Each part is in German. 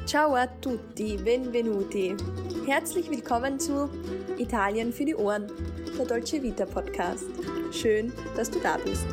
Ciao a tutti, benvenuti. Herzlich willkommen zu Italien für die Ohren, der Dolce Vita Podcast. Schön, dass du da bist.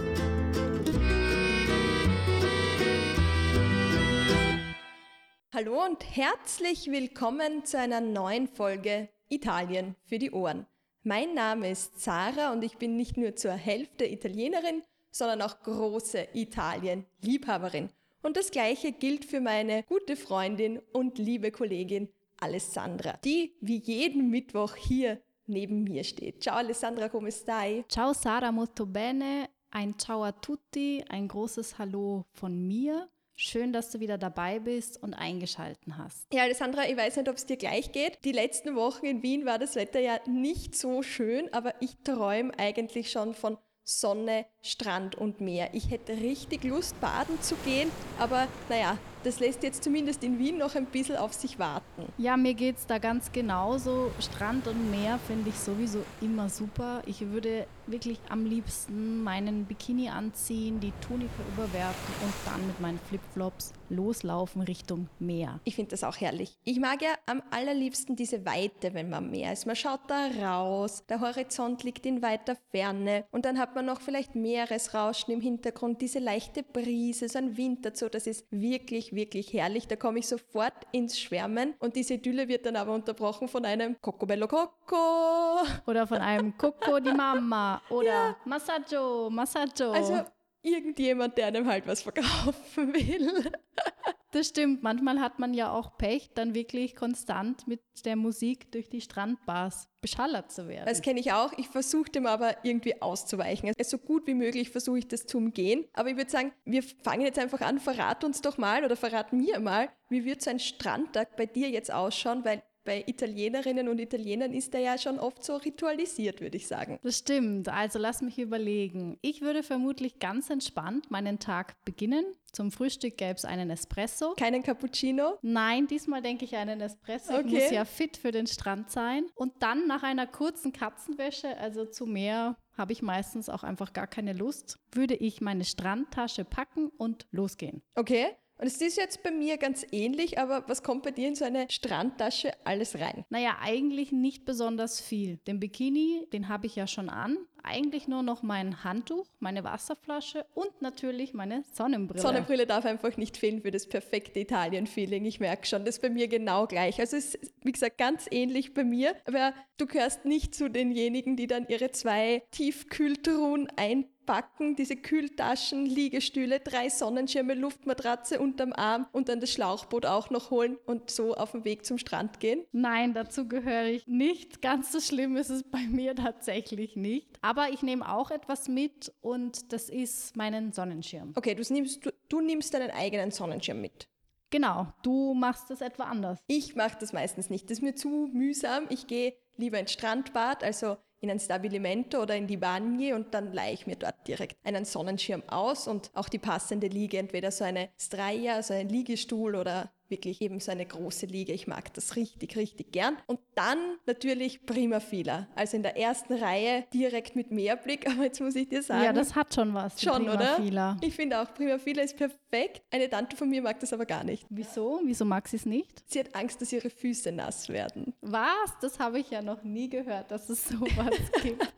Hallo und herzlich willkommen zu einer neuen Folge Italien für die Ohren. Mein Name ist Sarah und ich bin nicht nur zur Hälfte Italienerin, sondern auch große Italien-Liebhaberin. Und das Gleiche gilt für meine gute Freundin und liebe Kollegin Alessandra, die wie jeden Mittwoch hier neben mir steht. Ciao Alessandra, come stai? Ciao Sarah, molto bene. Ein Ciao a tutti, ein großes Hallo von mir. Schön, dass du wieder dabei bist und eingeschalten hast. Ja, Alessandra, ich weiß nicht, ob es dir gleich geht. Die letzten Wochen in Wien war das Wetter ja nicht so schön, aber ich träume eigentlich schon von Sonne, Strand und Meer. Ich hätte richtig Lust, baden zu gehen, aber naja, das lässt jetzt zumindest in Wien noch ein bisschen auf sich warten. Ja, mir geht es da ganz genauso. Strand und Meer finde ich sowieso immer super. Ich würde wirklich am liebsten meinen Bikini anziehen, die Tunika überwerfen und dann mit meinen Flipflops loslaufen Richtung Meer. Ich finde das auch herrlich. Ich mag ja am allerliebsten diese Weite, wenn man am Meer ist. Man schaut da raus, der Horizont liegt in weiter Ferne und dann hat man noch vielleicht Meeresrauschen im Hintergrund, diese leichte Brise, so ein Wind dazu. Das ist wirklich, wirklich herrlich. Da komme ich sofort ins Schwärmen und diese Idylle wird dann aber unterbrochen von einem Coco bello Coco. Oder von einem Coco di Mamma oder ja. Massaggio. Also irgendjemand, der einem halt was verkaufen will. Das stimmt, manchmal hat man ja auch Pech, dann wirklich konstant mit der Musik durch die Strandbars beschallert zu werden. Das kenne ich auch. Ich versuche dem aber irgendwie auszuweichen. Also so gut wie möglich versuche ich das zu umgehen. Aber ich würde sagen, wir fangen jetzt einfach an. Verrat uns doch mal oder verrat mir mal, wie wird so ein Strandtag bei dir jetzt ausschauen? Weil bei Italienerinnen und Italienern ist der ja schon oft so ritualisiert, würde ich sagen. Das stimmt, also lass mich überlegen. Ich würde vermutlich ganz entspannt meinen Tag beginnen. Zum Frühstück gäbe es einen Espresso. Keinen Cappuccino? Nein, diesmal denke ich einen Espresso. Okay. Ich muss ja fit für den Strand sein. Und dann nach einer kurzen Katzenwäsche, also zu mehr habe ich meistens auch einfach gar keine Lust, würde ich meine Strandtasche packen und losgehen. Okay. Und es ist jetzt bei mir ganz ähnlich, aber was kommt bei dir in so eine Strandtasche alles rein? Naja, eigentlich nicht besonders viel. Den Bikini, den habe ich ja schon an. Eigentlich nur noch mein Handtuch, meine Wasserflasche und natürlich meine Sonnenbrille. Sonnenbrille darf einfach nicht fehlen für das perfekte Italien-Feeling. Ich merke schon, das ist bei mir genau gleich. Also es ist, wie gesagt, ganz ähnlich bei mir. Aber du gehörst nicht zu denjenigen, die dann ihre 2 Tiefkühltruhen einpacken, diese Kühltaschen, Liegestühle, 3 Sonnenschirme, Luftmatratze unterm Arm und dann das Schlauchboot auch noch holen und so auf den Weg zum Strand gehen? Nein, dazu gehöre ich nicht. Ganz so schlimm ist es bei mir tatsächlich nicht. Aber ich nehme auch etwas mit und das ist meinen Sonnenschirm. Okay, du nimmst deinen eigenen Sonnenschirm mit. Genau, du machst das etwa anders. Ich mache das meistens nicht. Das ist mir zu mühsam. Ich gehe lieber ins Strandbad, also in ein Stabilimento oder in die Bagne und dann leihe ich mir dort direkt einen Sonnenschirm aus und auch die passende Liege, entweder so eine Straia, also ein Liegestuhl oder wirklich eben so eine große Liege. Ich mag das richtig, richtig gern. Und dann natürlich Prima Fila, also in der ersten Reihe direkt mit Meerblick, aber jetzt muss ich dir sagen... Ja, das hat schon was, schon, Prima oder? Fila. Ich finde auch, Prima Fila ist perfekt. Eine Tante von mir mag das aber gar nicht. Wieso? Wieso mag sie es nicht? Sie hat Angst, dass ihre Füße nass werden. Was? Das habe ich ja noch nie gehört, dass es sowas gibt.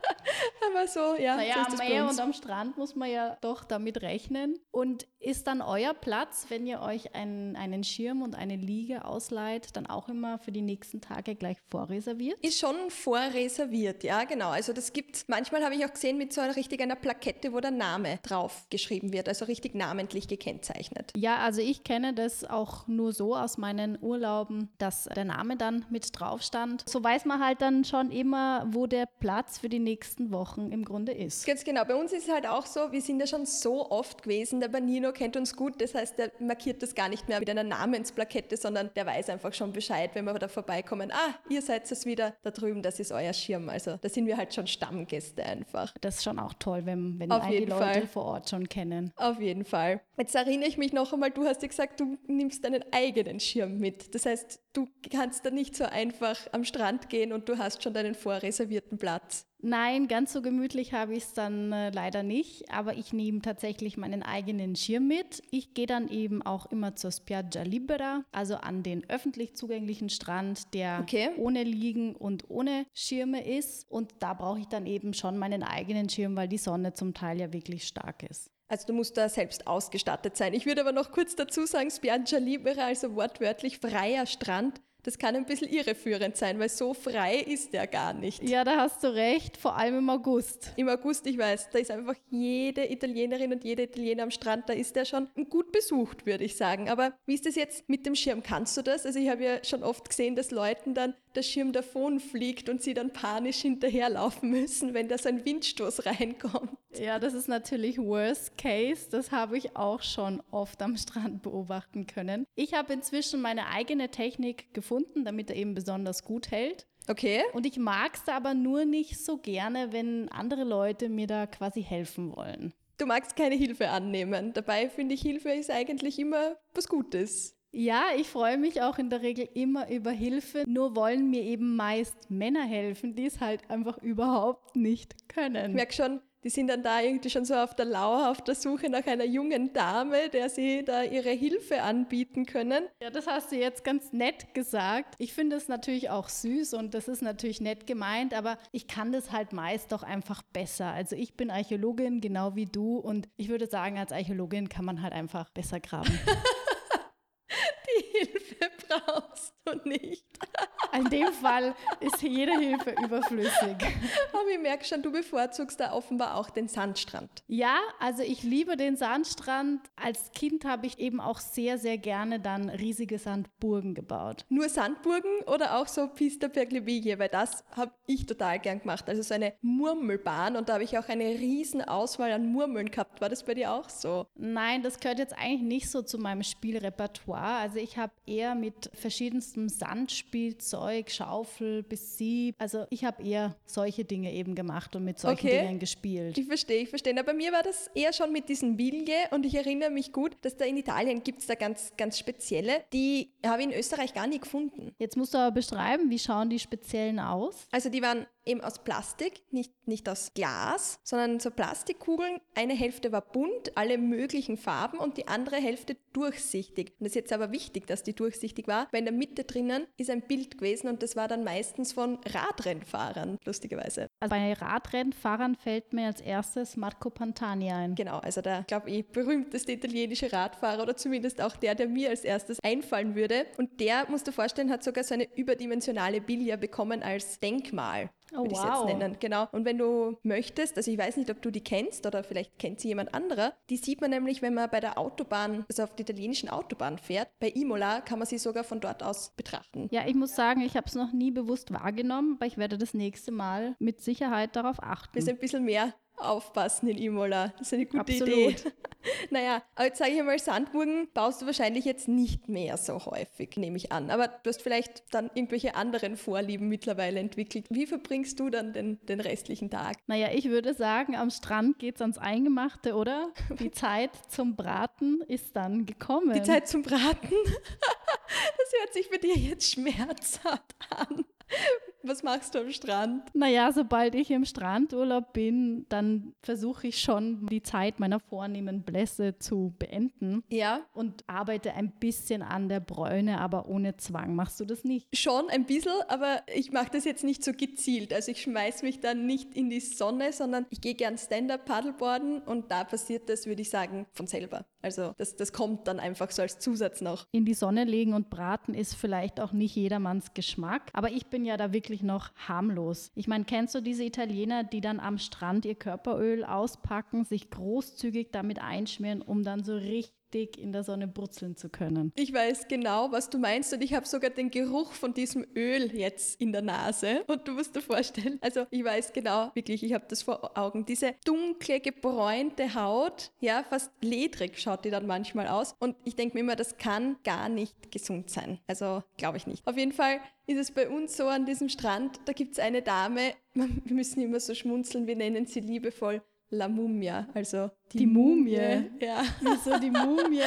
Aber so, ja. Naja, so ist am das bei Meer uns. und am Strand muss man ja doch damit rechnen. Und ist dann euer Platz, wenn ihr euch einen Schirm und eine Liege ausleiht, dann auch immer für die nächsten Tage gleich vorreserviert? Ist schon vorreserviert, ja, genau. Also das gibt's. Manchmal habe ich auch gesehen mit so einer Plakette, wo der Name drauf geschrieben wird, also richtig namentlich gekennzeichnet. Ja, also ich kenne das auch nur so aus meinen Urlauben, dass der Name dann mit drauf stand. So weiß man halt dann schon immer, wo der Platz für die nächsten Wochen im Grunde ist. Ganz genau. Bei uns ist es halt auch so, wir sind ja schon so oft gewesen, der Banino kennt uns gut, das heißt, der markiert das gar nicht mehr mit einer Namensplakette, sondern der weiß einfach schon Bescheid, wenn wir da vorbeikommen. Ah, ihr seid es wieder da drüben, das ist euer Schirm. Also da sind wir halt schon Stammgäste einfach. Das ist schon auch toll, wenn Auf einen die jeden Leute Fall. vor Ort schon kennen. Auf jeden Fall. Jetzt erinnere ich mich noch einmal, du hast ja gesagt, du nimmst deinen eigenen Schirm mit. Das heißt, du kannst da nicht so einfach am Strand gehen und du hast schon deinen vorreservierten Platz. Nein, ganz so gemütlich habe ich es dann leider nicht, aber ich nehme tatsächlich meinen eigenen Schirm mit. Ich gehe dann eben auch immer zur Spiaggia Libera, also an den öffentlich zugänglichen Strand, der ohne Liegen und ohne Schirme ist. Und da brauche ich dann eben schon meinen eigenen Schirm, weil die Sonne zum Teil ja wirklich stark ist. Also du musst da selbst ausgestattet sein. Ich würde aber noch kurz dazu sagen, Spiaggia Libera, also wortwörtlich freier Strand, das kann ein bisschen irreführend sein, weil so frei ist der gar nicht. Ja, da hast du recht, vor allem im August. Im August, ich weiß, da ist einfach jede Italienerin und jeder Italiener am Strand, da ist der schon gut besucht, würde ich sagen. Aber wie ist das jetzt mit dem Schirm? Kannst du das? Also ich habe ja schon oft gesehen, dass Leuten dann der Schirm davon fliegt und sie dann panisch hinterherlaufen müssen, wenn da so ein Windstoß reinkommt. Ja, das ist natürlich Worst Case. Das habe ich auch schon oft am Strand beobachten können. Ich habe inzwischen meine eigene Technik gefunden, damit er eben besonders gut hält. Okay. Und ich mag es aber nur nicht so gerne, wenn andere Leute mir da quasi helfen wollen. Du magst keine Hilfe annehmen. Dabei finde ich, Hilfe ist eigentlich immer was Gutes. Ja, ich freue mich auch in der Regel immer über Hilfe, nur wollen mir eben meist Männer helfen, die es halt einfach überhaupt nicht können. Ich merke schon, die sind dann da irgendwie schon so auf der Lauer, auf der Suche nach einer jungen Dame, der sie da ihre Hilfe anbieten können. Ja, das hast du jetzt ganz nett gesagt. Ich finde es natürlich auch süß und das ist natürlich nett gemeint, aber ich kann das halt meist doch einfach besser. Also ich bin Archäologin, genau wie du, und ich würde sagen, als Archäologin kann man halt einfach besser graben. Die Hilfe brauchst du nicht. In dem Fall ist jede Hilfe überflüssig. Aber ich merke schon, du bevorzugst da offenbar auch den Sandstrand. Ja, also ich liebe den Sandstrand. Als Kind habe ich eben auch sehr, sehr gerne dann riesige Sandburgen gebaut. Nur Sandburgen oder auch so Pista per Glebiglie? Weil das habe ich total gern gemacht. Also so eine Murmelbahn, und da habe ich auch eine riesen Auswahl an Murmeln gehabt. War das bei dir auch so? Nein, das gehört jetzt eigentlich nicht so zu meinem Spielrepertoire. Also ich habe eher mit verschiedenstem Sandspielzeug, Schaufel bis Sieb. Also ich habe eher solche Dinge eben gemacht und mit solchen Dingen gespielt. Ich verstehe. Aber bei mir war das eher schon mit diesen Biglie, und ich erinnere mich gut, dass da in Italien gibt es da ganz, ganz spezielle, die habe ich in Österreich gar nie gefunden. Jetzt musst du aber beschreiben, wie schauen die speziellen aus? Also die waren eben aus Plastik, nicht aus Glas, sondern so Plastikkugeln. Eine Hälfte war bunt, alle möglichen Farben, und die andere Hälfte durchsichtig. Und das ist jetzt aber wichtig, dass die durchsichtig war, weil in der Mitte drinnen ist ein Bild gewesen, und das war dann meistens von Radrennfahrern, lustigerweise. Also bei Radrennfahrern fällt mir als erstes Marco Pantani ein. Genau, also der, glaube ich, berühmteste italienische Radfahrer, oder zumindest auch der mir als erstes einfallen würde. Und der, musst du dir vorstellen, hat sogar so eine überdimensionale Biglia bekommen als Denkmal. Würde ich es jetzt nennen. Genau. Und wenn du möchtest, also ich weiß nicht, ob du die kennst oder vielleicht kennt sie jemand anderer, die sieht man nämlich, wenn man bei der Autobahn, also auf der italienischen Autobahn fährt. Bei Imola kann man sie sogar von dort aus betrachten. Ja, ich muss sagen, ich habe es noch nie bewusst wahrgenommen, aber ich werde das nächste Mal mit Sicherheit darauf achten. Wir sind ein bisschen mehr aufpassen in Imola. Das ist eine gute Absolut. Idee. Naja, aber jetzt sage ich einmal, Sandburgen baust du wahrscheinlich jetzt nicht mehr so häufig, nehme ich an. Aber du hast vielleicht dann irgendwelche anderen Vorlieben mittlerweile entwickelt. Wie verbringst du dann den restlichen Tag? Naja, ich würde sagen, am Strand geht's ans Eingemachte, oder? Die Zeit zum Braten ist dann gekommen. Die Zeit zum Braten? Das hört sich für dir jetzt schmerzhaft an. Was machst du am Strand? Naja, sobald ich im Strandurlaub bin, dann versuche ich schon, die Zeit meiner vornehmen Blässe zu beenden. Ja. Und arbeite ein bisschen an der Bräune, aber ohne Zwang. Machst du das nicht? Schon ein bisschen, aber ich mache das jetzt nicht so gezielt. Also ich schmeiß mich dann nicht in die Sonne, sondern ich gehe gern Stand-Up-Paddleboarden, und da passiert das, würde ich sagen, von selber. Also das kommt dann einfach so als Zusatz noch. In die Sonne legen und braten ist vielleicht auch nicht jedermanns Geschmack, aber ich bin ja da wirklich noch harmlos. Ich meine, kennst du diese Italiener, die dann am Strand ihr Körperöl auspacken, sich großzügig damit einschmieren, um dann so richtig in der Sonne brutzeln zu können? Ich weiß genau, was du meinst, und ich habe sogar den Geruch von diesem Öl jetzt in der Nase. Und du musst dir vorstellen, also ich weiß genau, wirklich, ich habe das vor Augen. Diese dunkle, gebräunte Haut, ja, fast ledrig schaut die dann manchmal aus. Und ich denke mir immer, das kann gar nicht gesund sein. Also glaube ich nicht. Auf jeden Fall ist es bei uns so an diesem Strand, da gibt es eine Dame, wir müssen immer so schmunzeln, wir nennen sie liebevoll La Mumia, also Die Mumie? Ja. Wieso die Mumie?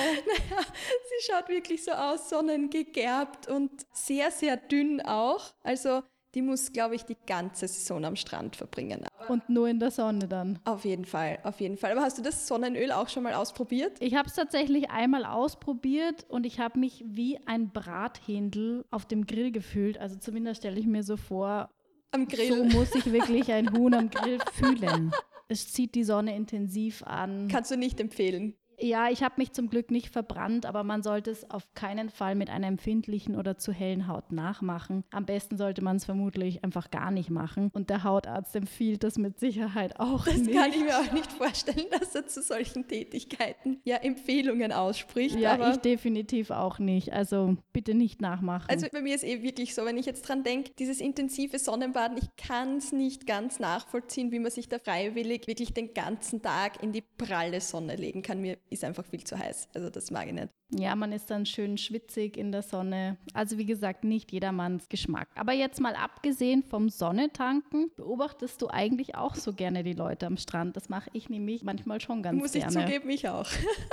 Sie schaut wirklich so aus, sonnengegerbt und sehr, sehr dünn auch. Also die muss, glaube ich, die ganze Saison am Strand verbringen. Und nur in der Sonne dann. Auf jeden Fall, auf jeden Fall. Aber hast du das Sonnenöl auch schon mal ausprobiert? Ich habe es tatsächlich einmal ausprobiert und ich habe mich wie ein Brathändel auf dem Grill gefühlt. Also zumindest stelle ich mir so vor, Am Grill. so muss sich wirklich ein Huhn am Grill fühlen. Es zieht die Sonne intensiv an. Kannst du nicht empfehlen. Ja, ich habe mich zum Glück nicht verbrannt, aber man sollte es auf keinen Fall mit einer empfindlichen oder zu hellen Haut nachmachen. Am besten sollte man es vermutlich einfach gar nicht machen. Und der Hautarzt empfiehlt das mit Sicherheit auch Das nicht. kann ich mir auch nicht vorstellen, dass er zu solchen Tätigkeiten ja Empfehlungen ausspricht. Ja, aber ich definitiv auch nicht. Also bitte nicht nachmachen. also bei mir ist wirklich so, wenn ich jetzt dran denke, dieses intensive Sonnenbaden, ich kann es nicht ganz nachvollziehen, wie man sich da freiwillig wirklich den ganzen Tag in die pralle Sonne legen kann. Mir ist einfach viel zu heiß. Also das mag ich nicht. Ja, man ist dann schön schwitzig in der Sonne. Also wie gesagt, nicht jedermanns Geschmack. Aber jetzt mal abgesehen vom Sonnetanken, beobachtest du eigentlich auch so gerne die Leute am Strand? Das mache ich nämlich manchmal schon ganz Muss gerne. ich zugeben, ich auch.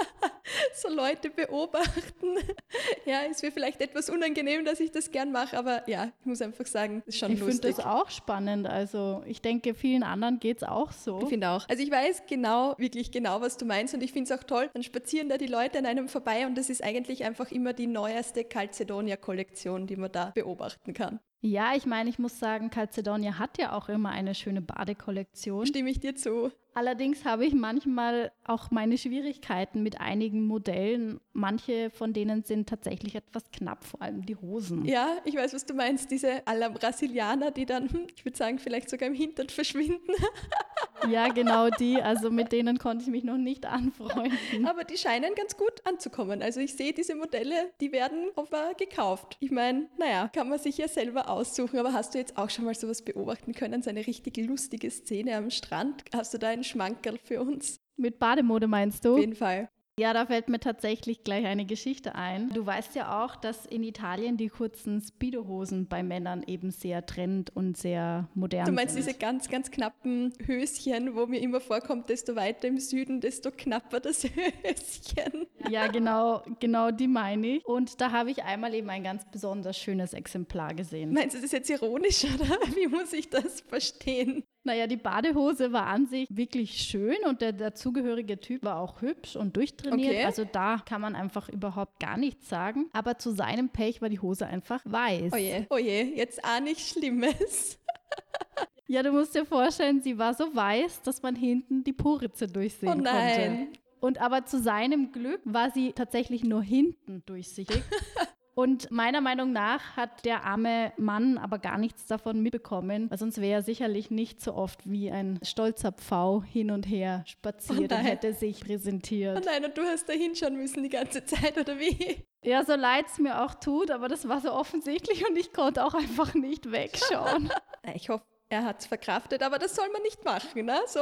So Leute beobachten. Ja, ist mir vielleicht etwas unangenehm, dass ich das gern mache, aber ja, ich muss einfach sagen, ist schon Ich finde lustig. das auch spannend. Also ich denke, vielen anderen geht es auch so. Ich finde auch. Also ich weiß genau, wirklich genau, was du meinst und ich finde es auch toll. Dann spazieren da die Leute an einem vorbei und das ist eigentlich einfach immer die neueste Calzedonia-Kollektion, die man da beobachten kann. Ja, ich meine, ich muss sagen, Calzedonia hat ja auch immer eine schöne Badekollektion. Stimme ich dir zu. Allerdings habe ich manchmal auch meine Schwierigkeiten mit einigen Modellen. Manche von denen sind tatsächlich etwas knapp, vor allem die Hosen. Ja, ich weiß, was du meinst. Diese à la Brasilianer, die dann, ich würde sagen, vielleicht sogar im Hintern verschwinden. Ja, genau die. Also mit denen konnte ich mich noch nicht anfreunden. Aber die scheinen ganz gut anzukommen. Also ich sehe diese Modelle, die werden offenbar gekauft. Ich meine, naja, kann man sich ja selber aussuchen. Aber hast du jetzt auch schon mal sowas beobachten können? So eine richtig lustige Szene am Strand? Hast du da einen Schmankerl für uns? Mit Bademode meinst du? Auf jeden Fall. Ja, da fällt mir tatsächlich gleich eine Geschichte ein. Du weißt ja auch, dass in Italien die kurzen Speedo-Hosen bei Männern eben sehr trend und sehr modern Du meinst sind. diese ganz, ganz knappen Höschen, wo mir immer vorkommt, desto weiter im Süden, desto knapper das Höschen. Ja, genau die meine ich. Und da habe ich einmal eben ein ganz besonders schönes Exemplar gesehen. Meinst du das jetzt ironisch oder wie muss ich das verstehen? Naja, die Badehose war an sich wirklich schön und der dazugehörige Typ war auch hübsch und durchtrainiert. Okay. Also da kann man einfach überhaupt gar nichts sagen. Aber zu seinem Pech war die Hose einfach weiß. Oh je, jetzt ahne ich Schlimmes. Ja, du musst dir vorstellen, sie war so weiß, dass man hinten die Poritze durchsehen Oh konnte. nein. Und aber zu seinem Glück war sie tatsächlich nur hinten durchsichtig. Und meiner Meinung nach hat der arme Mann aber gar nichts davon mitbekommen, weil sonst wäre er sicherlich nicht so oft wie ein stolzer Pfau hin und her spaziert und nein. hätte sich Oh präsentiert. nein, und du hast da hinschauen müssen die ganze Zeit, oder wie? Ja, so leid es mir auch tut, aber das war so offensichtlich und ich konnte auch einfach nicht wegschauen. Ich hoffe, er hat es verkraftet, aber das soll man nicht machen, ne? So.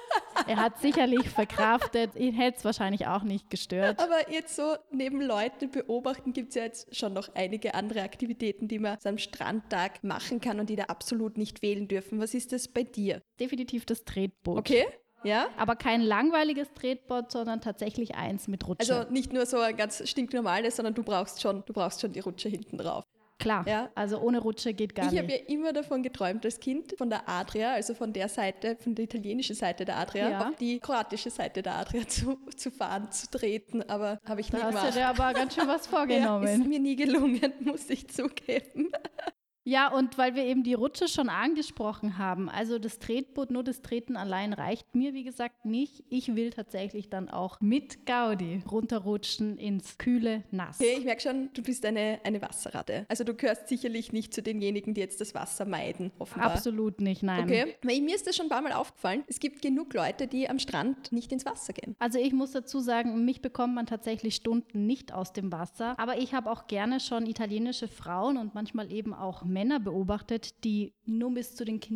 Er hat sicherlich verkraftet, ihn hätte es wahrscheinlich auch nicht gestört. Aber jetzt so neben Leuten beobachten gibt es ja jetzt schon noch einige andere Aktivitäten, die man so am Strandtag machen kann und die da absolut nicht fehlen dürfen. Was ist das bei dir? Definitiv das Tretboot. Okay, ja? Aber kein langweiliges Tretboot, sondern tatsächlich eins mit Rutsche. Also nicht nur so ein ganz stinknormales, sondern du brauchst schon die Rutsche hinten drauf. Klar, Ja. Also ohne Rutsche geht gar Ich habe nicht. ja immer davon geträumt als Kind, von der Adria, also von der Seite, von der italienischen Seite der Adria, Ja. auf die kroatische Seite der Adria zu fahren, zu treten, aber habe ich nie Da hast du gemacht. dir aber ganz schön was Ja, ist vorgenommen. mir nie gelungen, muss ich zugeben. Ja, und weil wir eben die Rutsche schon angesprochen haben, also das Tretboot, nur das Treten allein reicht mir, wie gesagt, nicht. Ich will tatsächlich dann auch mit Gaudi runterrutschen ins kühle Nass. Okay, ich merke schon, du bist eine Wasserratte. Also du gehörst sicherlich nicht zu denjenigen, die jetzt das Wasser meiden, offenbar. Absolut nicht, nein. Okay, weil mir ist das schon ein paar Mal aufgefallen. Es gibt genug Leute, die am Strand nicht ins Wasser gehen. Also ich muss dazu sagen, mich bekommt man tatsächlich Stunden nicht aus dem Wasser. Aber ich habe auch gerne schon italienische Frauen und manchmal eben auch Männer beobachtet, die nur bis zu den Knien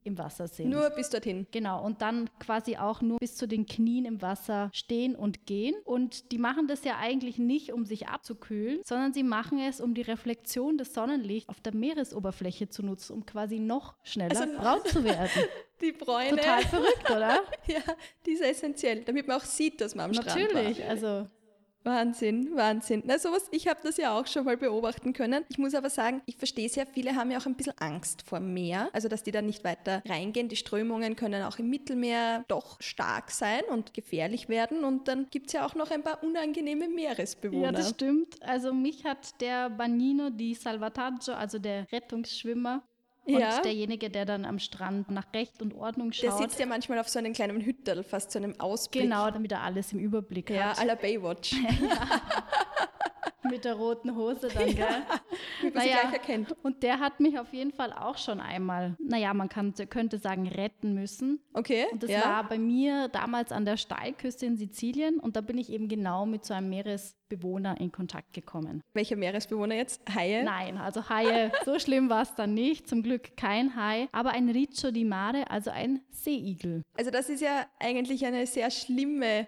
im Wasser sind. Nur bis dorthin. Genau, und dann quasi auch nur bis zu den Knien im Wasser stehen und gehen. Und die machen das ja eigentlich nicht, um sich abzukühlen, sondern sie machen es, um die Reflexion des Sonnenlichts auf der Meeresoberfläche zu nutzen, um quasi noch schneller braun zu werden. Die Bräune. Total verrückt, oder? Ja, die ist essentiell, damit man auch sieht, dass man am Strand war. Natürlich, also Wahnsinn, Wahnsinn. Na sowas, ich habe das ja auch schon mal beobachten können. Ich muss aber sagen, ich verstehe es ja, viele haben ja auch ein bisschen Angst vor dem Meer, also dass die da nicht weiter reingehen. Die Strömungen können auch im Mittelmeer doch stark sein und gefährlich werden und dann gibt es ja auch noch ein paar unangenehme Meeresbewohner. ja, das stimmt. Also mich hat der Bagnino di Salvataggio, also der Rettungsschwimmer, und derjenige, der dann am Strand nach Recht und Ordnung schaut. Der sitzt ja manchmal auf so einem kleinen Hütterl, fast so einem Ausblick. Genau, damit er alles im Überblick hat. Ja, à la Baywatch. Mit der roten Hose dann, gell? Wie man sie gleich erkennt. Und der hat mich auf jeden Fall auch schon einmal, man könnte sagen, retten müssen. Okay, Und das war bei mir damals an der Steilküste in Sizilien und da bin ich eben genau mit so einem Meeresbewohner in Kontakt gekommen. Welcher Meeresbewohner jetzt? Haie? Nein, also Haie, so schlimm war es dann nicht, zum Glück kein Hai, aber ein Riccio di Mare, also ein Seeigel. Also das ist ja eigentlich eine sehr schlimme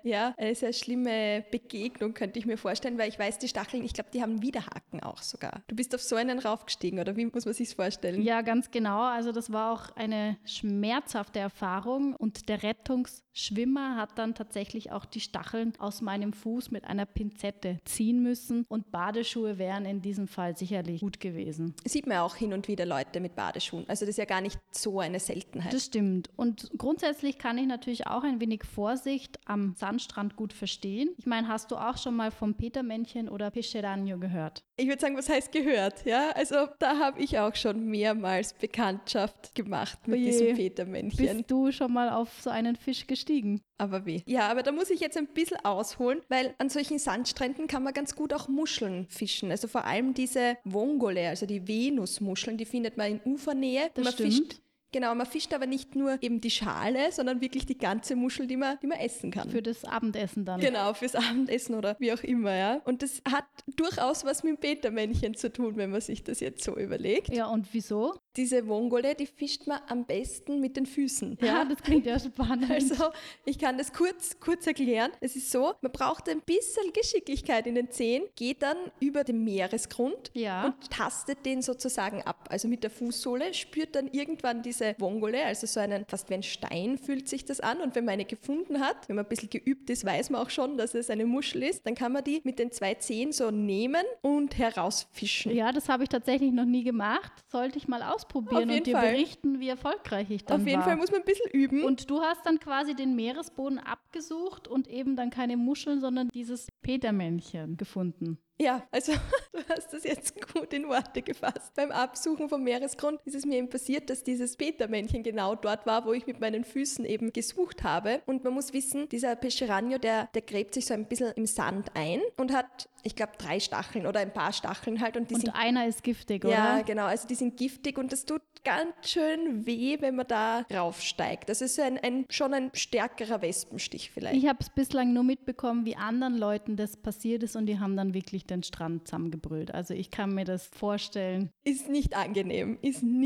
Begegnung, könnte ich mir vorstellen, weil ich weiß, die Stacheln, ich glaube, die haben Widerhaken auch sogar. Du bist auf so einen raufgestiegen, oder wie muss man sich's vorstellen? Ja, ganz genau. Also das war auch eine schmerzhafte Erfahrung und der Rettungsschwimmer hat dann tatsächlich auch die Stacheln aus meinem Fuß mit einer Pinzette ziehen müssen und Badeschuhe wären in diesem Fall sicherlich gut gewesen. Sieht man auch hin und wieder Leute mit Badeschuhen. Also das ist ja gar nicht so eine Seltenheit. Das stimmt. Und grundsätzlich kann ich natürlich auch ein wenig Vorsicht am Sandstrand gut verstehen. Ich meine, hast du auch schon mal vom Petermännchen oder Pesceranio gehört? Ich würde sagen, was heißt gehört? Ja, also da habe ich auch schon mehrmals Bekanntschaft gemacht mit diesem Petermännchen. Bist du schon mal auf so einen Fisch gestiegen? Aber wie? Ja, aber da muss ich jetzt ein bisschen ausholen, weil an solchen Sandstränden kann man ganz gut auch Muscheln fischen. Also vor allem diese Vongole, also die Venusmuscheln, die findet man in Ufernähe. Das stimmt. Genau, man fischt aber nicht nur eben die Schale, sondern wirklich die ganze Muschel, die man essen kann. Für das Abendessen dann. Genau, fürs Abendessen oder wie auch immer, ja. Und das hat durchaus was mit dem Petermännchen zu tun, wenn man sich das jetzt so überlegt. Ja, und wieso? Diese Vongole, die fischt man am besten mit den Füßen. Ja, das klingt ja spannend. Also, ich kann das kurz erklären. Es ist so, man braucht ein bisschen Geschicklichkeit in den Zehen, geht dann über den Meeresgrund und tastet den sozusagen ab. Also mit der Fußsohle spürt dann irgendwann diese Vongole, also so einen, fast wie ein Stein fühlt sich das an. Und wenn man eine gefunden hat, wenn man ein bisschen geübt ist, weiß man auch schon, dass es eine Muschel ist, dann kann man die mit den 2 Zehen so nehmen und herausfischen. Ja, das habe ich tatsächlich noch nie gemacht. Sollte ich mal ausprobieren und dir berichten, wie erfolgreich ich dann war. Auf jeden Fall muss man ein bisschen üben. Und du hast dann quasi den Meeresboden abgesucht und eben dann keine Muscheln, sondern dieses Petermännchen gefunden. Ja, also du hast das jetzt gut in Worte gefasst. Beim Absuchen vom Meeresgrund ist es mir eben passiert, dass dieses Petermännchen genau dort war, wo ich mit meinen Füßen eben gesucht habe. Und man muss wissen, dieser Pesceranio, der gräbt sich so ein bisschen im Sand ein und hat, ich glaube, 3 Stacheln oder ein paar Stacheln halt. Und einer ist giftig, oder? Ja, genau. Also die sind giftig und das tut ganz schön weh, wenn man da raufsteigt. Das ist schon ein stärkerer Wespenstich vielleicht. Ich habe es bislang nur mitbekommen, wie anderen Leuten das passiert ist und die haben dann wirklich den Strand zusammengebrüllt. Also ich kann mir das vorstellen. Ist nicht angenehm.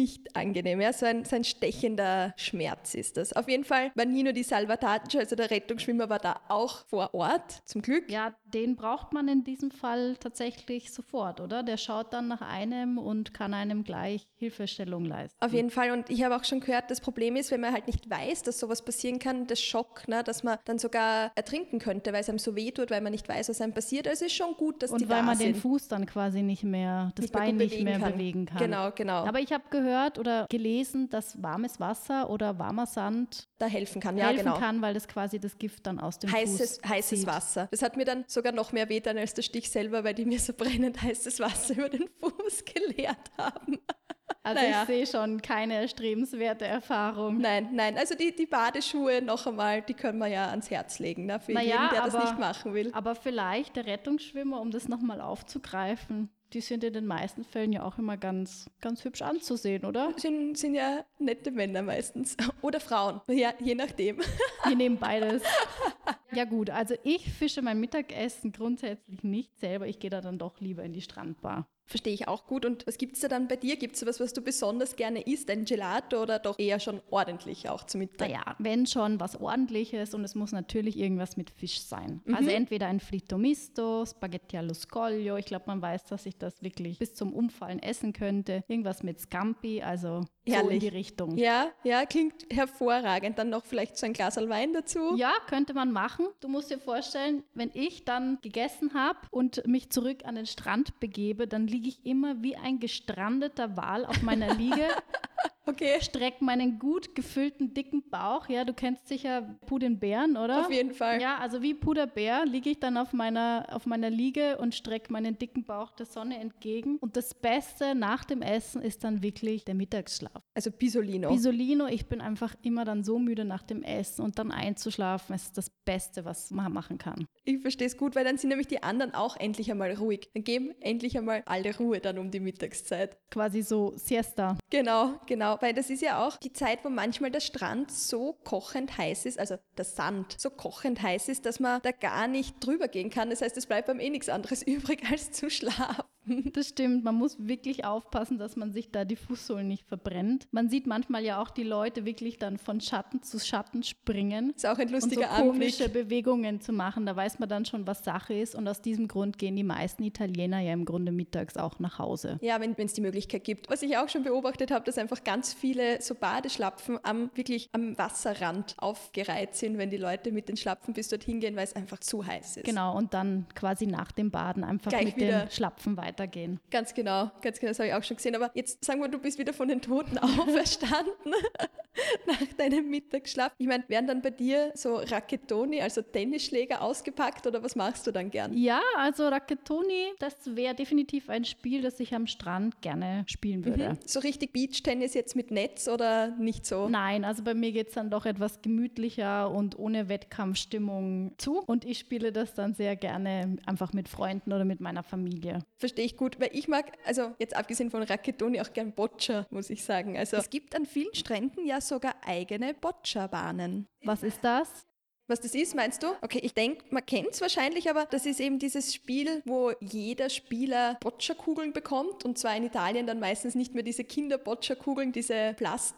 Ja, so ein stechender Schmerz ist das. Auf jeden Fall, Bagnino di Salvataggio, also der Rettungsschwimmer, war da auch vor Ort, zum Glück. Ja, den braucht man in diesem Fall tatsächlich sofort, oder? Der schaut dann nach einem und kann einem gleich Hilfestellung leisten. Auf jeden Fall. Und ich habe auch schon gehört, das Problem ist, wenn man halt nicht weiß, dass sowas passieren kann, das Schock, ne, dass man dann sogar ertrinken könnte, weil es einem so weh tut, weil man nicht weiß, was einem passiert. Also es ist schon gut, dass die da sind. Und weil man den Fuß dann quasi nicht mehr, das Bein nicht mehr bewegen kann. Genau. Aber ich habe gehört oder gelesen, dass warmes Wasser oder warmer Sand da helfen kann, weil das quasi das Gift dann aus dem Fuß heißes zieht. Wasser. Das hat mir dann sogar noch mehr wehgetan als der Stich selber, weil die mir so brennend heißes Wasser über den Fuß geleert haben. Also ich sehe schon keine erstrebenswerte Erfahrung. Nein, also die Badeschuhe noch einmal, die können wir ja ans Herz legen, ne? Für jeden, der das nicht machen will. Aber vielleicht der Rettungsschwimmer, um das nochmal aufzugreifen, die sind in den meisten Fällen ja auch immer ganz, ganz hübsch anzusehen, oder? Sind ja nette Männer meistens. Oder Frauen, ja, je nachdem. Wir nehmen beides. Ja gut, also ich fische mein Mittagessen grundsätzlich nicht selber. Ich gehe da dann doch lieber in die Strandbar. Verstehe ich auch gut. Und was gibt es da dann bei dir? Gibt es was du besonders gerne isst? Ein Gelato oder doch eher schon ordentlich auch zum Mittag? Naja, wenn schon was Ordentliches und es muss natürlich irgendwas mit Fisch sein. Also entweder ein Fritto misto, Spaghetti allo scoglio. Ich glaube, man weiß, dass ich das wirklich bis zum Umfallen essen könnte. Irgendwas mit Scampi, also so in die Richtung. Ja, klingt hervorragend. Dann noch vielleicht so ein Glas Wein dazu. Ja, könnte man machen. Du musst dir vorstellen, wenn ich dann gegessen habe und mich zurück an den Strand begebe, dann liege ich immer wie ein gestrandeter Wal auf meiner Liege. Okay. Streck meinen gut gefüllten, dicken Bauch. Ja, du kennst sicher Pudenbären, oder? Auf jeden Fall. Ja, also wie Puderbär liege ich dann auf meiner Liege und strecke meinen dicken Bauch der Sonne entgegen. Und das Beste nach dem Essen ist dann wirklich der Mittagsschlaf. Also Pisolino. Pisolino, ich bin einfach immer dann so müde nach dem Essen und dann einzuschlafen, ist das Beste, was man machen kann. Ich verstehe es gut, weil dann sind nämlich die anderen auch endlich einmal ruhig. Dann geben endlich einmal alle Ruhe dann um die Mittagszeit. Quasi so Siesta. Genau. Weil das ist ja auch die Zeit, wo manchmal der Strand so kochend heiß ist, also der Sand so kochend heiß ist, dass man da gar nicht drüber gehen kann. Das heißt, es bleibt beim nichts anderes übrig, als zu schlafen. Das stimmt, man muss wirklich aufpassen, dass man sich da die Fußsohlen nicht verbrennt. Man sieht manchmal ja auch die Leute wirklich dann von Schatten zu Schatten springen. Ist auch ein lustiger und so komische Anblick. Bewegungen zu machen. Da weiß man dann schon, was Sache ist. Und aus diesem Grund gehen die meisten Italiener ja im Grunde mittags auch nach Hause. Ja, wenn es die Möglichkeit gibt. Was ich auch schon beobachtet habe, dass einfach ganz viele so Badeschlapfen wirklich am Wasserrand aufgereiht sind, wenn die Leute mit den Schlapfen bis dorthin gehen, weil es einfach zu heiß ist. Genau, und dann quasi nach dem Baden einfach Gleich mit wieder den Schlapfen weitergehen. Ganz genau, das habe ich auch schon gesehen. Aber jetzt sagen wir, du bist wieder von den Toten auferstanden nach deinem Mittagsschlaf. Ich meine, werden dann bei dir so Racchettoni, also Tennisschläger ausgepackt oder was machst du dann gern? Ja, also Racchettoni, das wäre definitiv ein Spiel, das ich am Strand gerne spielen würde. So richtig Beachtennis jetzt mit Netz oder nicht so? Nein, also bei mir geht es dann doch etwas gemütlicher und ohne Wettkampfstimmung zu. Und ich spiele das dann sehr gerne einfach mit Freunden oder mit meiner Familie. Verstehe ich gut, weil ich mag, also jetzt abgesehen von Racchettoni, auch gern Boccia, muss ich sagen. Also es gibt an vielen Stränden ja sogar eigene Boccia-Bahnen. Was ist das? Was das ist, meinst du? Okay, ich denke, man kennt es wahrscheinlich, aber das ist eben dieses Spiel, wo jeder Spieler Boccia-Kugeln bekommt, und zwar in Italien dann meistens nicht mehr diese Kinder-Boccia-Kugeln, diese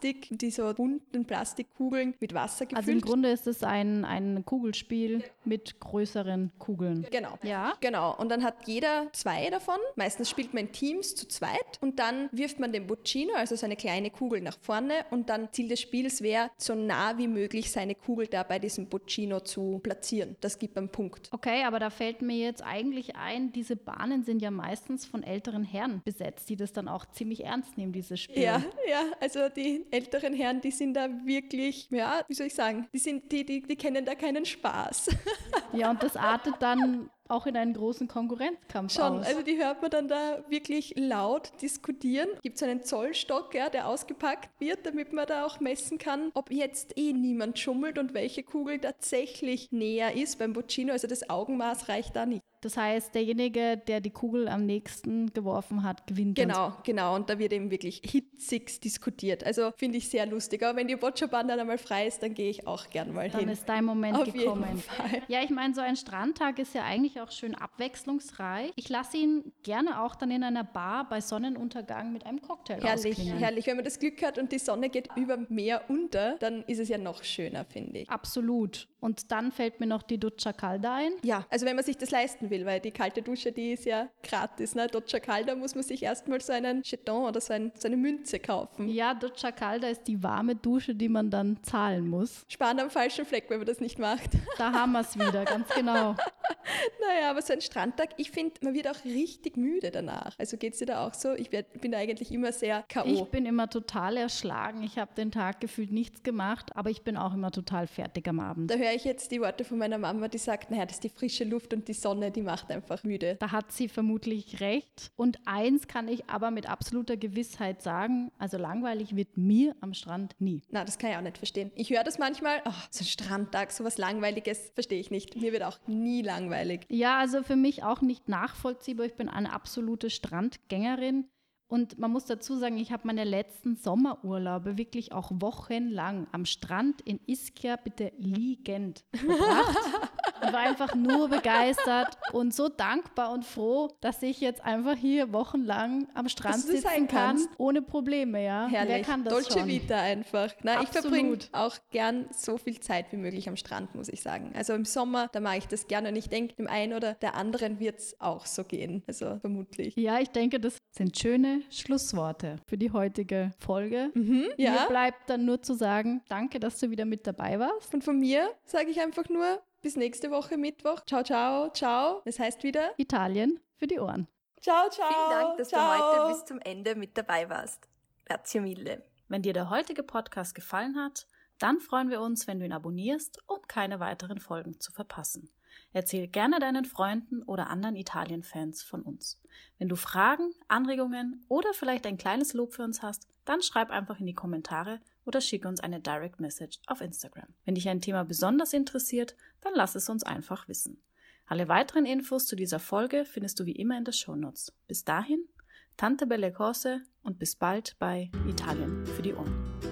so bunten Plastikkugeln mit Wasser gefüllt. Also im Grunde ist es ein Kugelspiel mit größeren Kugeln. Genau. Ja. Genau. Und dann hat jeder 2 davon. Meistens spielt man in Teams zu zweit und dann wirft man den Boccino, also so eine kleine Kugel, nach vorne, und dann Ziel des Spiels wäre, so nah wie möglich seine Kugel da bei diesem Boccino zu platzieren. Das gibt einen Punkt. Okay, aber da fällt mir jetzt eigentlich ein, diese Bahnen sind ja meistens von älteren Herren besetzt, die das dann auch ziemlich ernst nehmen, dieses Spiel. Ja, also die älteren Herren, die sind da wirklich, ja, wie soll ich sagen, die kennen da keinen Spaß. Ja, und das artet dann auch in einen großen Konkurrenzkampf Schon, aus. also die hört man dann da wirklich laut diskutieren. Gibt so einen Zollstock, ja, der ausgepackt wird, damit man da auch messen kann, ob jetzt niemand schummelt und welche Kugel tatsächlich näher ist beim Boccino. Also das Augenmaß reicht da nicht. Das heißt, derjenige, der die Kugel am nächsten geworfen hat, gewinnt. Genau. Und da wird eben wirklich hitzig diskutiert. Also finde ich sehr lustig. Aber wenn die Boccia-Bahn dann einmal frei ist, dann gehe ich auch gern mal hin. Dann ist dein Moment Auf gekommen. jeden Fall. Ja, ich meine, so ein Strandtag ist ja eigentlich auch schön abwechslungsreich. Ich lasse ihn gerne auch dann in einer Bar bei Sonnenuntergang mit einem Cocktail ausklingen. Herrlich. Wenn man das Glück hat und die Sonne geht über Meer unter, dann ist es ja noch schöner, finde ich. Absolut. Und dann fällt mir noch die Doccia Calda ein. Ja, also wenn man sich das leisten will, weil die kalte Dusche, die ist ja gratis. Ne? Doccia Calda muss man sich erstmal so einen Jeton oder so eine Münze kaufen. Ja, Doccia Calda ist die warme Dusche, die man dann zahlen muss. Sparen am falschen Fleck, wenn man das nicht macht. Da haben wir es wieder, ganz genau. Naja, aber so ein Strandtag, ich finde, man wird auch richtig müde danach. Also geht es dir da auch so? Ich bin da eigentlich immer sehr K.O. Ich bin immer total erschlagen. Ich habe den Tag gefühlt nichts gemacht, aber ich bin auch immer total fertig am Abend. Da höre ich jetzt die Worte von meiner Mama, die sagt, naja, das ist die frische Luft und die Sonne, die macht einfach müde. Da hat sie vermutlich recht. Und eins kann ich aber mit absoluter Gewissheit sagen, also langweilig wird mir am Strand nie. Na, das kann ich auch nicht verstehen. Ich höre das manchmal, so ein Strandtag, so was Langweiliges, verstehe ich nicht. Mir wird auch nie langweilig. Ja, also für mich auch nicht nachvollziehbar. Ich bin eine absolute Strandgängerin. Und man muss dazu sagen, ich habe meine letzten Sommerurlaube wirklich auch wochenlang am Strand in Ischia bitte liegend verbracht. und war einfach nur begeistert und so dankbar und froh, dass ich jetzt einfach hier wochenlang am Strand sitzen kann, ohne Probleme, ja. Herrlich. Wer kann das Dolce schon? Vita einfach. Na, ich Absolut. verbringe auch gern so viel Zeit wie möglich am Strand, muss ich sagen. Also im Sommer, da mache ich das gerne und ich denke, dem einen oder der anderen wird es auch so gehen. Also vermutlich. Ja, ich denke, das sind schöne Schlussworte für die heutige Folge. Ja. Mir bleibt dann nur zu sagen, danke, dass du wieder mit dabei warst. Und von mir sage ich einfach nur, bis nächste Woche Mittwoch. Ciao, ciao, ciao. Das heißt wieder Italien für die Ohren. ciao, ciao. Vielen Dank, dass ciao. du heute bis zum Ende mit dabei warst. Grazie mille. Wenn dir der heutige Podcast gefallen hat, dann freuen wir uns, wenn du ihn abonnierst, um keine weiteren Folgen zu verpassen. Erzähl gerne deinen Freunden oder anderen Italien-Fans von uns. Wenn du Fragen, Anregungen oder vielleicht ein kleines Lob für uns hast, dann schreib einfach in die Kommentare oder schicke uns eine Direct Message auf Instagram. Wenn dich ein Thema besonders interessiert, dann lass es uns einfach wissen. Alle weiteren Infos zu dieser Folge findest du wie immer in den Shownotes. Bis dahin, tante belle cose und bis bald bei Italien für die Ohren.